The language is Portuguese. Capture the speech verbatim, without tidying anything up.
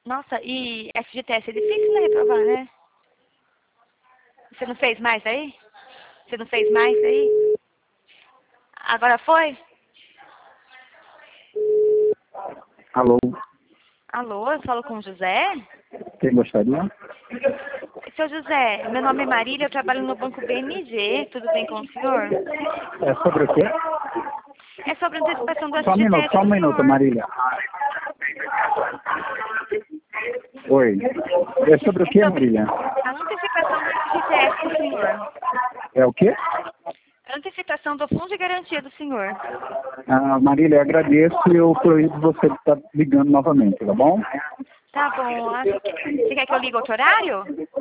Nossa, e F G T S é difícil, né, reprovar, né? Você não fez mais aí? Você não fez mais aí? Agora foi? Alô, Alô, eu falo com o José? quem gostaria? Seu José, meu nome é Marília, eu trabalho no Banco B M G, tudo bem com o senhor? É sobre o quê? É sobre a antecipação do Só um minuto, F G T S só um do minuto, senhor. Marília. Oi. É sobre o É quê, sobre Marília? a antecipação do F G T S do senhor. É o quê? A antecipação do fundo de garantia do senhor. Ah, Marília, eu agradeço e eu proíbo você de estar ligando novamente, tá bom? Tá bom, acho que... Você quer que eu ligue outro horário?